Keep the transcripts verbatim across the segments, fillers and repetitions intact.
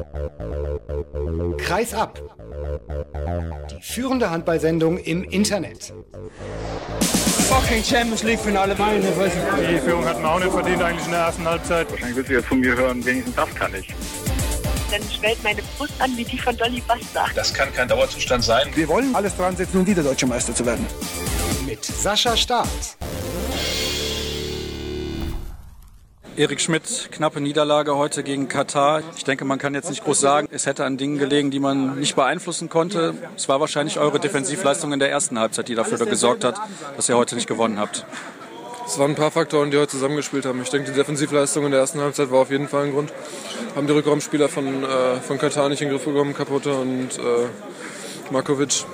Kreis ab. Die führende Handballsendung im Internet. Fucking Champions League Finale meine. Die Führung hatten wir auch nicht verdient eigentlich in der ersten Halbzeit. Wahrscheinlich wird sie jetzt von mir hören, wenigstens das kann ich. Dann schwellt meine Brust an wie die von Dolly Buster. Das kann kein Dauerzustand sein. Wir wollen alles dran setzen, um wieder Deutscher Meister zu werden. Mit Sascha Staat. Erik Schmidt, knappe Niederlage heute gegen Katar. Ich denke, man kann jetzt nicht groß sagen, es hätte an Dingen gelegen, die man nicht beeinflussen konnte. Es war wahrscheinlich eure Defensivleistung in der ersten Halbzeit, die dafür gesorgt hat, dass ihr heute nicht gewonnen habt. Es waren ein paar Faktoren, die heute zusammengespielt haben. Ich denke, die Defensivleistung in der ersten Halbzeit war auf jeden Fall ein Grund. Haben die Rückraumspieler von, äh, von Katar nicht in den Griff bekommen, Kapote und äh, Markovic.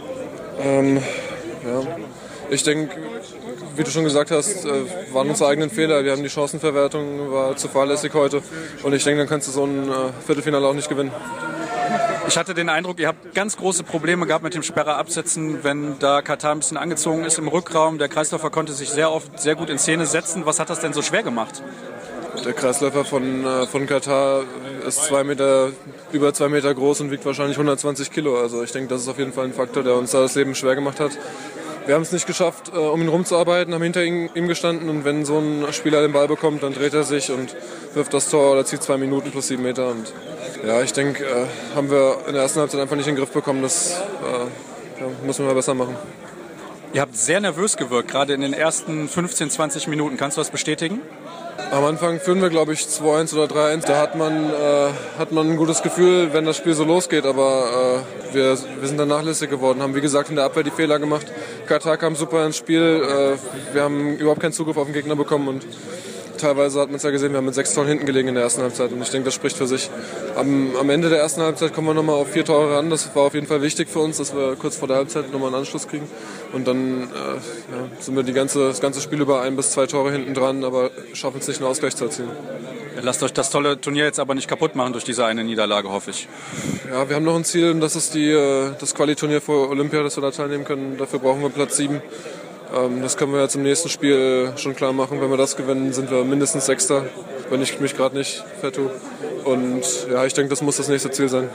Ähm, ja. Ich denke, wie du schon gesagt hast, äh, waren unsere eigenen Fehler. Wir haben die Chancenverwertung, war zu fahrlässig heute. Und ich denke, dann kannst du so ein äh, Viertelfinale auch nicht gewinnen. Ich hatte den Eindruck, ihr habt ganz große Probleme gehabt mit dem Sperrer absetzen, wenn da Katar ein bisschen angezogen ist im Rückraum. Der Kreisläufer konnte sich sehr oft sehr gut in Szene setzen. Was hat das denn so schwer gemacht? Der Kreisläufer von, äh, von Katar ist zwei Meter, über zwei Meter groß und wiegt wahrscheinlich hundertzwanzig Kilo. Also ich denke, das ist auf jeden Fall ein Faktor, der uns da das Leben schwer gemacht hat. Wir haben es nicht geschafft, um ihn rumzuarbeiten, haben hinter ihm gestanden und wenn so ein Spieler den Ball bekommt, dann dreht er sich und wirft das Tor oder zieht zwei Minuten plus sieben Meter. Und ja, ich denke, äh, haben wir in der ersten Halbzeit einfach nicht in den Griff bekommen. Das äh, ja, müssen wir besser machen. Ihr habt sehr nervös gewirkt, gerade in den ersten fünfzehn, zwanzig Minuten. Kannst du das bestätigen? Am Anfang führen wir, glaube ich, zwei eins oder drei eins. Da hat man, äh, hat man ein gutes Gefühl, wenn das Spiel so losgeht. Aber äh, wir, wir sind dann nachlässig geworden, haben wie gesagt in der Abwehr die Fehler gemacht. Katar kam super ins Spiel. Äh, wir haben überhaupt keinen Zugriff auf den Gegner bekommen. Und teilweise hat man es ja gesehen, wir haben mit sechs Toren hinten gelegen in der ersten Halbzeit. Und ich denke, das spricht für sich. Am, am Ende der ersten Halbzeit kommen wir nochmal auf vier Tore ran. Das war auf jeden Fall wichtig für uns, dass wir kurz vor der Halbzeit nochmal einen Anschluss kriegen. Und dann äh, ja, sind wir die ganze, das ganze Spiel über ein bis zwei Tore hinten dran, aber schaffen es nicht, einen Ausgleich zu erzielen. Lasst euch das tolle Turnier jetzt aber nicht kaputt machen durch diese eine Niederlage, hoffe ich. Ja, wir haben noch ein Ziel und das ist die, das Quali-Turnier für Olympia, dass wir da teilnehmen können. Dafür brauchen wir Platz sieben. Das können wir jetzt im nächsten Spiel schon klar machen. Wenn wir das gewinnen, sind wir mindestens Sechster, wenn ich mich gerade nicht vertue. Und ja, ich denke, das muss das nächste Ziel sein.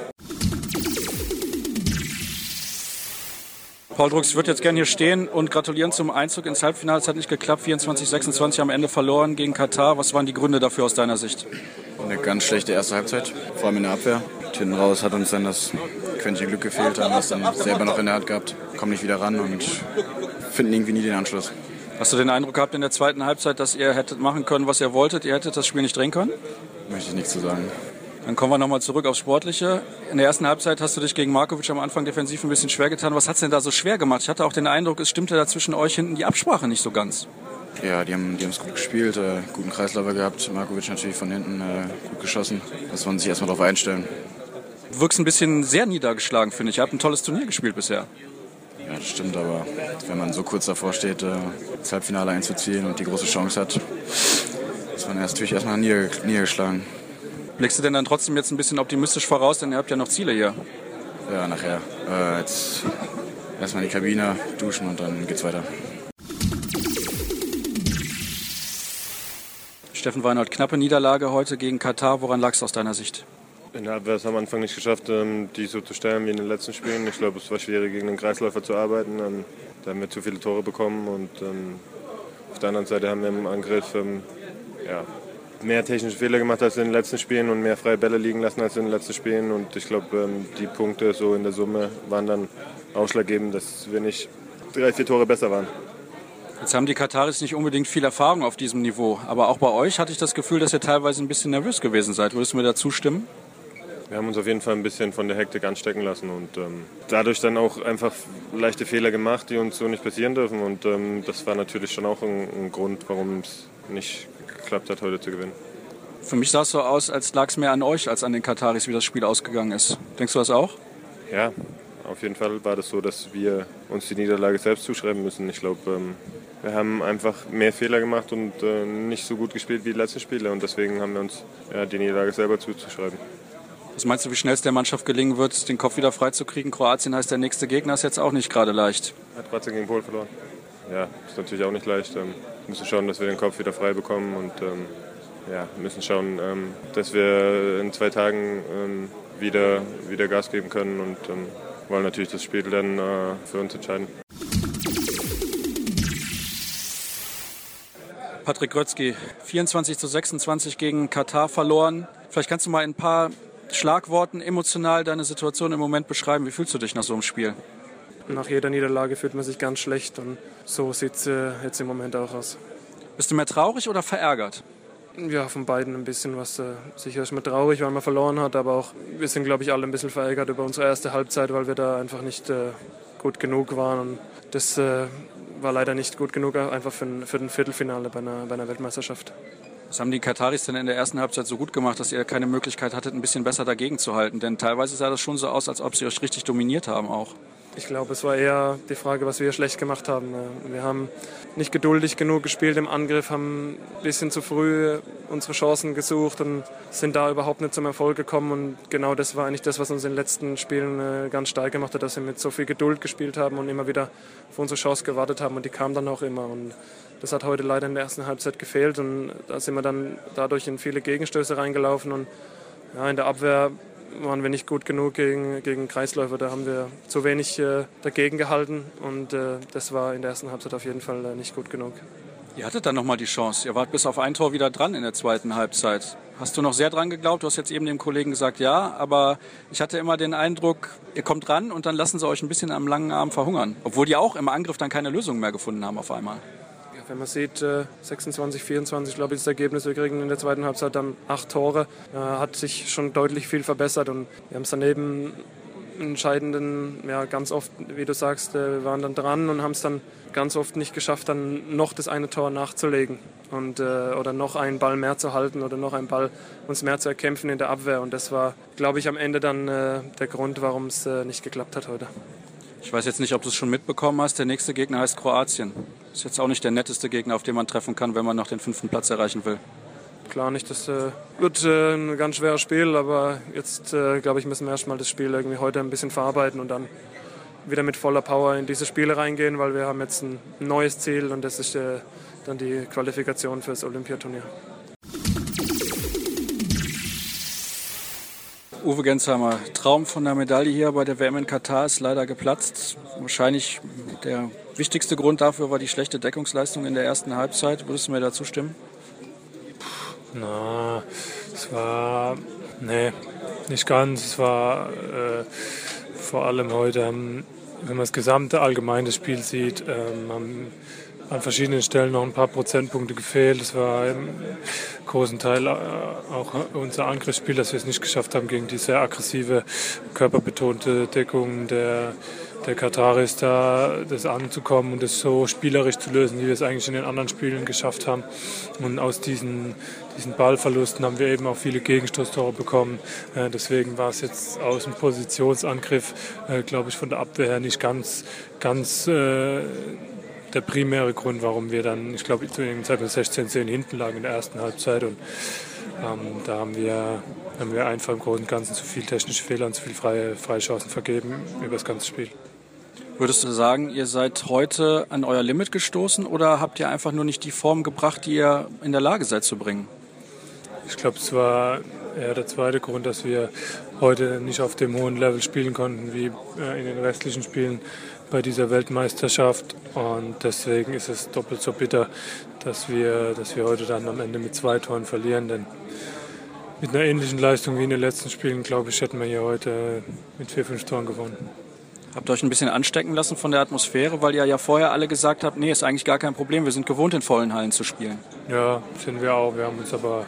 Paul Drucks, ich würde jetzt gerne hier stehen und gratulieren zum Einzug ins Halbfinale. Es hat nicht geklappt, vierundzwanzig sechsundzwanzig am Ende verloren gegen Katar. Was waren die Gründe dafür aus deiner Sicht? Eine ganz schlechte erste Halbzeit, vor allem in der Abwehr. Hinten raus hat uns dann das Quäntchen Glück gefehlt, haben das dann selber noch in der Hand gehabt, kommen nicht wieder ran und finden irgendwie nie den Anschluss. Hast du den Eindruck gehabt in der zweiten Halbzeit, dass ihr hättet machen können, was ihr wolltet? Ihr hättet das Spiel nicht drehen können? Möchte ich nichts zu sagen. Dann kommen wir nochmal zurück aufs Sportliche. In der ersten Halbzeit hast du dich gegen Markovic am Anfang defensiv ein bisschen schwer getan. Was hat es denn da so schwer gemacht? Ich hatte auch den Eindruck, es stimmte da zwischen euch hinten die Absprache nicht so ganz. Ja, die haben die es gut gespielt, äh, guten Kreisläufer gehabt. Markovic natürlich von hinten äh, gut geschossen. Das wollen sich erstmal darauf einstellen. Du wirkst ein bisschen sehr niedergeschlagen, finde ich. Ihr habt ein tolles Turnier gespielt bisher. Ja, das stimmt, aber wenn man so kurz davor steht, äh, das Halbfinale einzuziehen und die große Chance hat, ist man erst natürlich erstmal nieder, niedergeschlagen. Blickst du denn dann trotzdem jetzt ein bisschen optimistisch voraus, denn ihr habt ja noch Ziele hier? Ja, nachher. Äh, jetzt erstmal in die Kabine, duschen und dann geht's weiter. Steffen Weinhold, knappe Niederlage heute gegen Katar. Woran lag es aus deiner Sicht? In der Abwehr haben wir am Anfang nicht geschafft, die so zu stellen wie in den letzten Spielen. Ich glaube, es war schwierig, gegen den Kreisläufer zu arbeiten. Da haben wir zu viele Tore bekommen. Und auf der anderen Seite haben wir im Angriff ja, mehr technische Fehler gemacht als in den letzten Spielen und mehr freie Bälle liegen lassen als in den letzten Spielen. Und ich glaube, die Punkte so in der Summe waren dann ausschlaggebend, dass wir nicht drei, vier Tore besser waren. Jetzt haben die Kataris nicht unbedingt viel Erfahrung auf diesem Niveau. Aber auch bei euch hatte ich das Gefühl, dass ihr teilweise ein bisschen nervös gewesen seid. Würdest du mir da zustimmen? Wir haben uns auf jeden Fall ein bisschen von der Hektik anstecken lassen und ähm, dadurch dann auch einfach leichte Fehler gemacht, die uns so nicht passieren dürfen. Und ähm, das war natürlich schon auch ein, ein Grund, warum es nicht geklappt hat, heute zu gewinnen. Für mich sah es so aus, als lag es mehr an euch als an den Kataris, wie das Spiel ausgegangen ist. Denkst du das auch? Ja, auf jeden Fall war das so, dass wir uns die Niederlage selbst zuschreiben müssen. Ich glaube, ähm, wir haben einfach mehr Fehler gemacht und äh, nicht so gut gespielt wie die letzten Spiele. Und deswegen haben wir uns ja, die Niederlage selber zuzuschreiben. Was meinst du, wie schnell es der Mannschaft gelingen wird, den Kopf wieder freizukriegen? Kroatien heißt der nächste Gegner, ist jetzt auch nicht gerade leicht. Hat Kroatien gegen Polen verloren. Ja, ist natürlich auch nicht leicht. Wir müssen schauen, dass wir den Kopf wieder frei bekommen und ähm, ja, müssen schauen, ähm, dass wir in zwei Tagen ähm, wieder, wieder Gas geben können und ähm, wollen natürlich das Spiel dann äh, für uns entscheiden. Patrick Grötzky, vierundzwanzig zu sechsundzwanzig gegen Katar verloren. Vielleicht kannst du mal in ein paar Schlagworten emotional deine Situation im Moment beschreiben. Wie fühlst du dich nach so einem Spiel? Nach jeder Niederlage fühlt man sich ganz schlecht und so sieht es äh, jetzt im Moment auch aus. Bist du mehr traurig oder verärgert? Ja, von beiden ein bisschen was. Äh, sicher ist man traurig, weil man verloren hat, aber auch wir sind, glaube ich, alle ein bisschen verärgert über unsere erste Halbzeit, weil wir da einfach nicht äh, gut genug waren. Und das äh, war leider nicht gut genug, einfach für ein, für ein Viertelfinale bei einer, bei einer Weltmeisterschaft. Was haben die Kataris denn in der ersten Halbzeit so gut gemacht, dass ihr keine Möglichkeit hattet, ein bisschen besser dagegen zu halten? Denn teilweise sah das schon so aus, als ob sie euch richtig dominiert haben auch. Ich glaube, es war eher die Frage, was wir schlecht gemacht haben. Wir haben nicht geduldig genug gespielt im Angriff, haben ein bisschen zu früh unsere Chancen gesucht und sind da überhaupt nicht zum Erfolg gekommen. Und genau das war eigentlich das, was uns in den letzten Spielen ganz stark gemacht hat, dass wir mit so viel Geduld gespielt haben und immer wieder auf unsere Chance gewartet haben. Und die kam dann auch immer. Und das hat heute leider in der ersten Halbzeit gefehlt. Und da sind wir dann dadurch in viele Gegenstöße reingelaufen. Und ja, in der Abwehr waren wir nicht gut genug gegen, gegen Kreisläufer. Da haben wir zu wenig äh, dagegen gehalten und äh, das war in der ersten Halbzeit auf jeden Fall äh, nicht gut genug. Ihr hattet dann nochmal die Chance. Ihr wart bis auf ein Tor wieder dran in der zweiten Halbzeit. Hast du noch sehr dran geglaubt? Du hast jetzt eben dem Kollegen gesagt, ja, aber ich hatte immer den Eindruck, ihr kommt ran und dann lassen sie euch ein bisschen am langen Arm verhungern. Obwohl die auch im Angriff dann keine Lösung mehr gefunden haben auf einmal. Wenn man sieht, sechsundzwanzig, vierundzwanzig, glaube ich, das Ergebnis. Wir kriegen in der zweiten Halbzeit dann acht Tore. Äh, hat sich schon deutlich viel verbessert und wir haben es daneben entscheidenden, ja, ganz oft, wie du sagst, wir waren dann dran und haben es dann ganz oft nicht geschafft, dann noch das eine Tor nachzulegen und, äh, oder noch einen Ball mehr zu halten oder noch einen Ball uns mehr zu erkämpfen in der Abwehr. Und das war, glaube ich, am Ende dann äh, der Grund, warum es äh, nicht geklappt hat heute. Ich weiß jetzt nicht, ob du es schon mitbekommen hast. Der nächste Gegner heißt Kroatien. Ist jetzt auch nicht der netteste Gegner, auf den man treffen kann, wenn man noch den fünften Platz erreichen will. Klar nicht, das äh, wird äh, ein ganz schweres Spiel, aber jetzt, äh, glaube ich, müssen wir erstmal das Spiel irgendwie heute ein bisschen verarbeiten und dann wieder mit voller Power in diese Spiele reingehen, weil wir haben jetzt ein neues Ziel und das ist äh, dann die Qualifikation für das Olympiaturnier. Uwe Gensheimer, Traum von der Medaille hier bei der W M in Katar ist leider geplatzt. Wahrscheinlich der wichtigste Grund dafür war die schlechte Deckungsleistung in der ersten Halbzeit. Würdest du mir dazu stimmen? Na, es war, nee, nicht ganz. Es war äh, vor allem heute, wenn man das gesamte allgemeine Spiel sieht, ähm, haben an verschiedenen Stellen noch ein paar Prozentpunkte gefehlt. Es war im großen Teil auch unser Angriffsspiel, dass wir es nicht geschafft haben, gegen die sehr aggressive, körperbetonte Deckung der, der Kataris da das anzukommen und das so spielerisch zu lösen, wie wir es eigentlich in den anderen Spielen geschafft haben. Und aus diesen, diesen Ballverlusten haben wir eben auch viele Gegenstoßtore bekommen. Äh, deswegen war es jetzt aus dem Positionsangriff, äh, glaube ich, von der Abwehr her nicht ganz, ganz äh, der primäre Grund, warum wir dann, ich glaube, zu dem Zeitpunkt sechzehn zehn hinten lagen in der ersten Halbzeit. Und ähm, da haben wir, haben wir einfach im Großen und Ganzen zu viel technische Fehler und zu viele freie, freie Chancen vergeben über das ganze Spiel. Würdest du sagen, ihr seid heute an euer Limit gestoßen oder habt ihr einfach nur nicht die Form gebracht, die ihr in der Lage seid zu bringen? Ich glaube, es war eher der zweite Grund, dass wir heute nicht auf dem hohen Level spielen konnten wie äh, in den restlichen Spielen bei dieser Weltmeisterschaft. Und deswegen ist es doppelt so bitter, dass wir, dass wir heute dann am Ende mit zwei Toren verlieren. Denn mit einer ähnlichen Leistung wie in den letzten Spielen, glaube ich, hätten wir hier heute mit vier, fünf Toren gewonnen. Habt ihr euch ein bisschen anstecken lassen von der Atmosphäre, weil ihr ja vorher alle gesagt habt, nee, ist eigentlich gar kein Problem, wir sind gewohnt, in vollen Hallen zu spielen? Ja, sind wir auch. Wir haben uns aber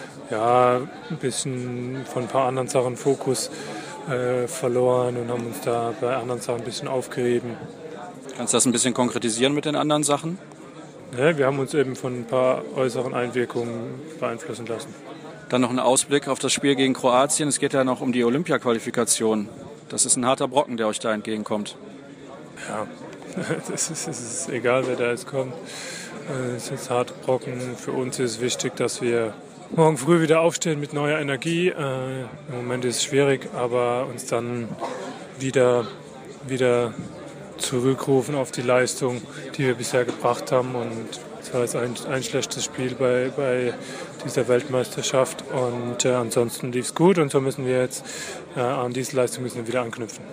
ja, ein bisschen von ein paar anderen Sachen Fokus äh, verloren und haben uns da bei anderen Sachen ein bisschen aufgerieben. Kannst du das ein bisschen konkretisieren mit den anderen Sachen? Ja, wir haben uns eben von ein paar äußeren Einwirkungen beeinflussen lassen. Dann noch ein Ausblick auf das Spiel gegen Kroatien. Es geht ja noch um die Olympia-Qualifikation. Das ist ein harter Brocken, der euch da entgegenkommt. Ja, das ist, das ist egal, wer da jetzt kommt. Es ist ein harter Brocken. Für uns ist es wichtig, dass wir morgen früh wieder aufstehen mit neuer Energie. Äh, Im Moment ist es schwierig, aber uns dann wieder, wieder zurückrufen auf die Leistung, die wir bisher gebracht haben. Und Es war jetzt ein, ein schlechtes Spiel bei, bei dieser Weltmeisterschaft und äh, ansonsten lief es gut und so müssen wir jetzt äh, an diese Leistung müssen wir wieder anknüpfen.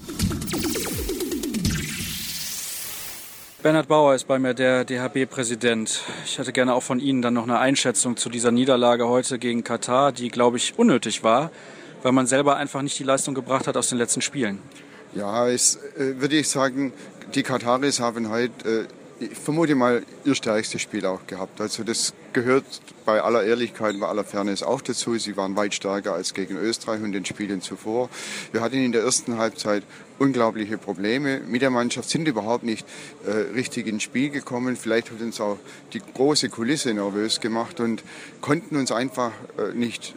Bernhard Bauer ist bei mir, der D H B-Präsident. Ich hätte gerne auch von Ihnen dann noch eine Einschätzung zu dieser Niederlage heute gegen Katar, die, glaube ich, unnötig war, weil man selber einfach nicht die Leistung gebracht hat aus den letzten Spielen. Ja, es, äh, würde ich sagen, die Kataris haben heute, äh, ich vermute mal, ihr stärkstes Spiel auch gehabt. Also das gehört bei aller Ehrlichkeit, bei aller Fairness auch dazu. Sie waren weit stärker als gegen Österreich und den Spielen zuvor. Wir hatten in der ersten Halbzeit unglaubliche Probleme mit der Mannschaft, sind überhaupt nicht äh, richtig ins Spiel gekommen. Vielleicht hat uns auch die große Kulisse nervös gemacht und konnten uns einfach äh, nicht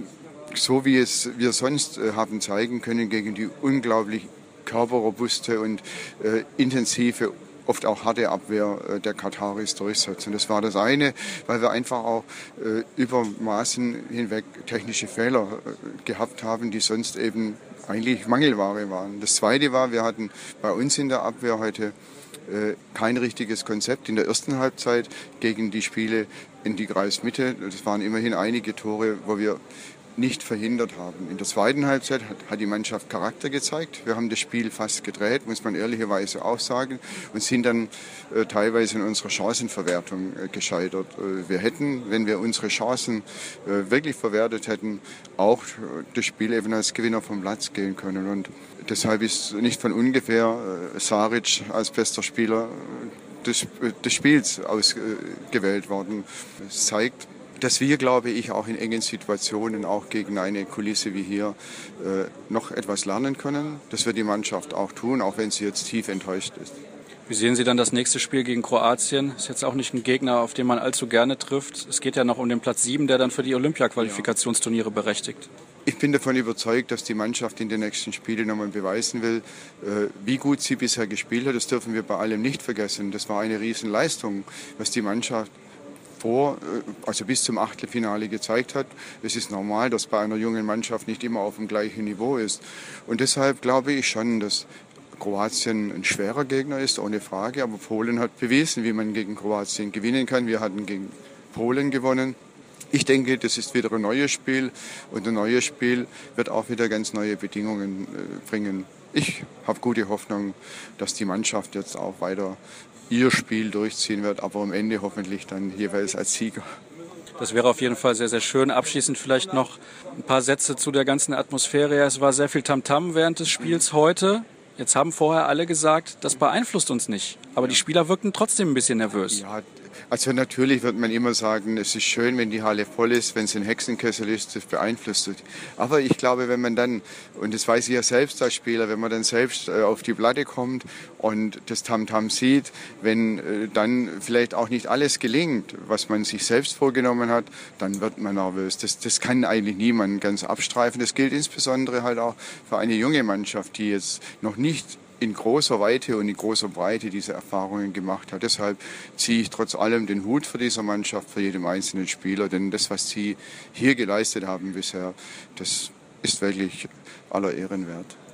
so, wie es wir sonst äh, haben zeigen können, gegen die unglaublich körperrobuste und äh, intensive, oft auch harte Abwehr äh, der Kataris durchsetzen. Das war das eine, weil wir einfach auch äh, über Maßen hinweg technische Fehler äh, gehabt haben, die sonst eben eigentlich Mangelware waren. Das zweite war, wir hatten bei uns in der Abwehr heute äh, kein richtiges Konzept in der ersten Halbzeit gegen die Spiele in die Kreismitte. Das waren immerhin einige Tore, wo wir nicht verhindert haben. In der zweiten Halbzeit hat, hat die Mannschaft Charakter gezeigt. Wir haben das Spiel fast gedreht, muss man ehrlicherweise auch sagen, und sind dann äh, teilweise in unserer Chancenverwertung äh, gescheitert. Äh, wir hätten, wenn wir unsere Chancen äh, wirklich verwertet hätten, auch äh, das Spiel eben als Gewinner vom Platz gehen können. Und deshalb ist nicht von ungefähr äh, Saric als bester Spieler des, äh, des Spiels ausgewählt äh, worden. Es zeigt, dass wir, glaube ich, auch in engen Situationen, auch gegen eine Kulisse wie hier, äh, noch etwas lernen können. Das wird die Mannschaft auch tun, auch wenn sie jetzt tief enttäuscht ist. Wie sehen Sie dann das nächste Spiel gegen Kroatien? Ist jetzt auch nicht ein Gegner, auf den man allzu gerne trifft. Es geht ja noch um den Platz sieben, der dann für die Olympia-Qualifikationsturniere berechtigt. Ich bin davon überzeugt, dass die Mannschaft in den nächsten Spielen nochmal beweisen will, äh, wie gut sie bisher gespielt hat. Das dürfen wir bei allem nicht vergessen. Das war eine Riesenleistung, was die Mannschaft vor, also bis zum Achtelfinale gezeigt hat. Es ist normal, dass bei einer jungen Mannschaft nicht immer auf dem gleichen Niveau ist. Und deshalb glaube ich schon, dass Kroatien ein schwerer Gegner ist, ohne Frage. Aber Polen hat bewiesen, wie man gegen Kroatien gewinnen kann. Wir hatten gegen Polen gewonnen. Ich denke, das ist wieder ein neues Spiel. Und ein neues Spiel wird auch wieder ganz neue Bedingungen bringen. Ich habe gute Hoffnung, dass die Mannschaft jetzt auch weiter ihr Spiel durchziehen wird, aber am Ende hoffentlich dann jeweils als Sieger. Das wäre auf jeden Fall sehr, sehr schön. Abschließend vielleicht noch ein paar Sätze zu der ganzen Atmosphäre. Es war sehr viel Tamtam während des Spiels heute. Jetzt haben vorher alle gesagt, das beeinflusst uns nicht. Aber die Spieler wirkten trotzdem ein bisschen nervös. Ja, also natürlich wird man immer sagen, es ist schön, wenn die Halle voll ist, wenn es ein Hexenkessel ist, das beeinflusst es. Aber ich glaube, wenn man dann, und das weiß ich ja selbst als Spieler, wenn man dann selbst äh, auf die Platte kommt und das Tamtam sieht, wenn äh, dann vielleicht auch nicht alles gelingt, was man sich selbst vorgenommen hat, dann wird man nervös. Das, das kann eigentlich niemand ganz abstreifen. Das gilt insbesondere halt auch für eine junge Mannschaft, die jetzt noch nicht in großer Weite und in großer Breite diese Erfahrungen gemacht hat. Deshalb ziehe ich trotz allem den Hut für diese Mannschaft, für jeden einzelnen Spieler, denn das, was sie hier geleistet haben bisher, das ist wirklich aller Ehren wert.